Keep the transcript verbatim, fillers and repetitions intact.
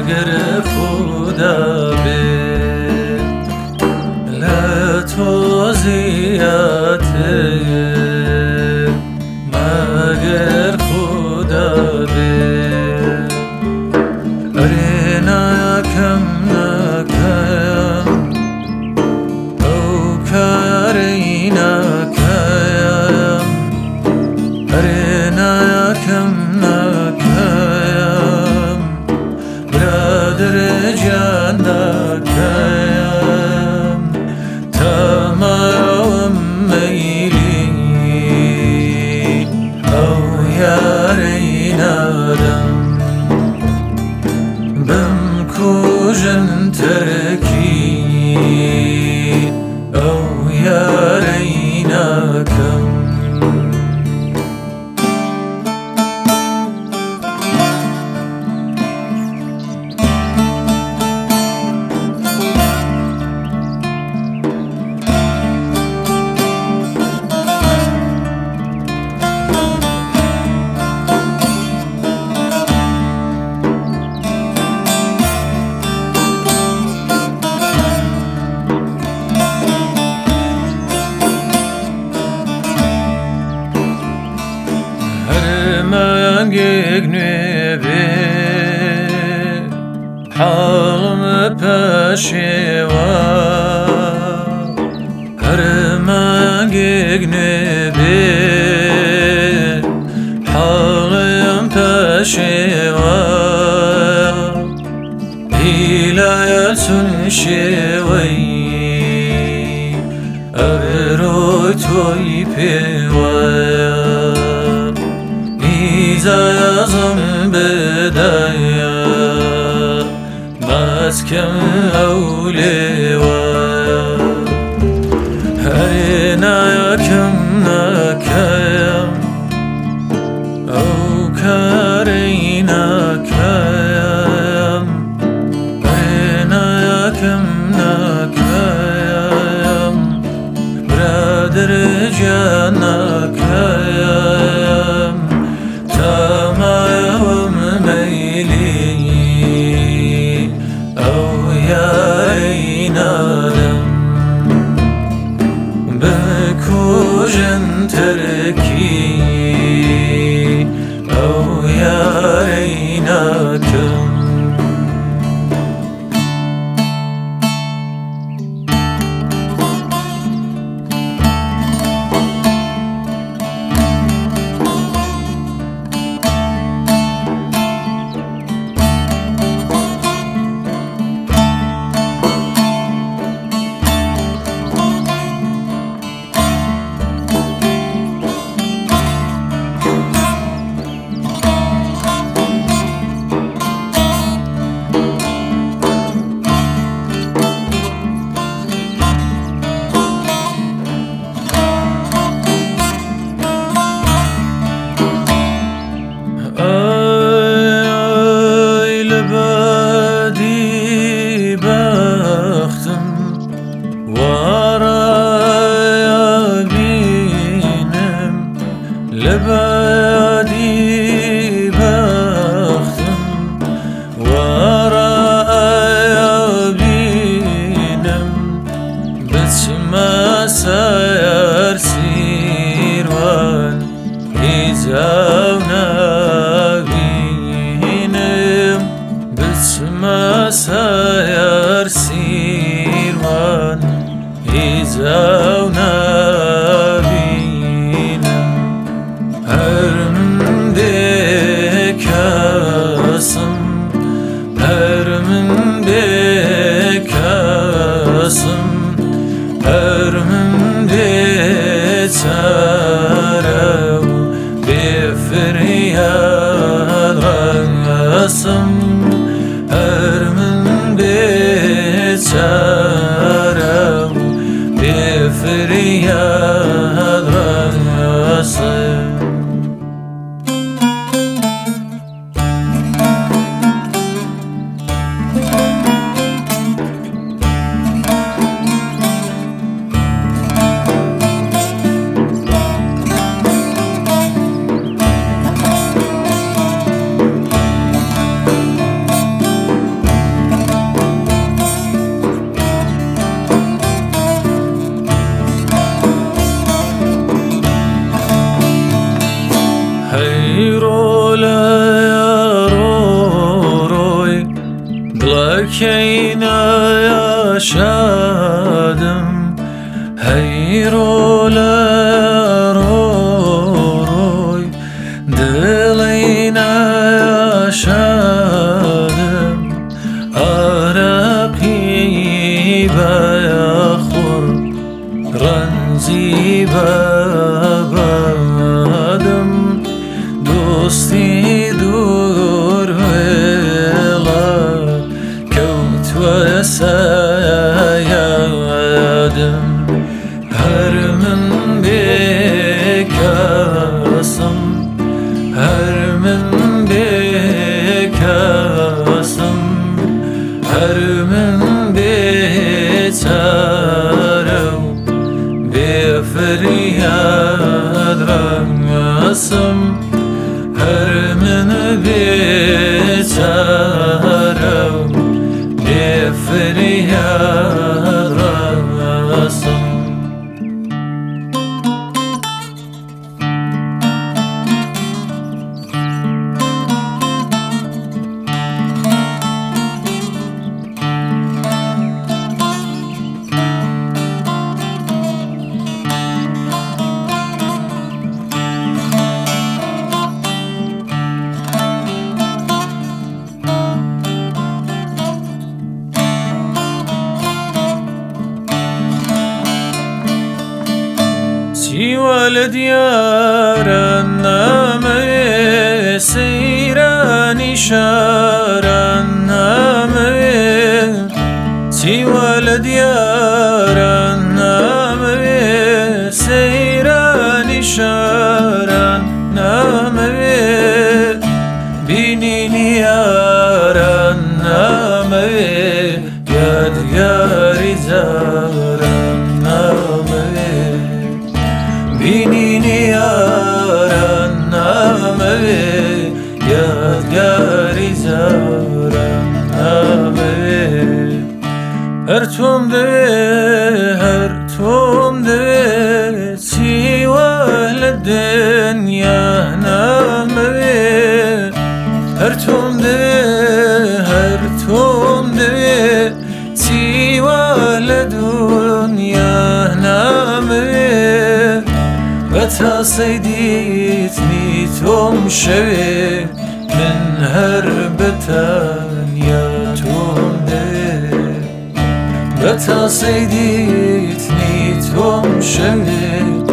مگر خدا به لطوزیته مگر خدا به ارنا کم نکم او کارینا کم ارنا کم نکم برادر جانا کم تمام میلی او یارینا دم بم کوژن ترکی او یارینا کم گگنوی حالم پشیوا هر من گگنوی حالم پشیوا ایلایتون شوی ابروی توی پیوا زازم بدايا ماسكم أوليوا هرنا يكم نكيم أو كارينا كيم هرنا يكم نكيم برادر جانا كيم تمام میلی او یارینا دم بکوژن ترکی او یارینا کم لبادي بختم وراء بينم بسما سير سيروان إزاونا بينم بسما سير سيروان إزاونا بفرياد غصم أرمن بتسارو بفرياد غصم keyne yaşadım heyroler oy diline yaşadım arakibe yakhur ranzibe badım dosti dur vela kevt ve sayadım her min bekasım her min bekasım her min beçarev beferyad rangasım her min beçarev beferyad rangasım. سوى الديار النامي سيراني شار النامي سوى الديار النامي سيراني شار النامي بيني يار النامي يا ديار زار النامي بینینی یاران نامه یادگاری زاران نامه هر توم دوی هر توم دوی چی وال دنیا نامه هر توم دوی هر توم دوی چی وال دنیا نامه وتصيديتني توم شوي من هربتان يا توم دي وتصيديتني توم شوي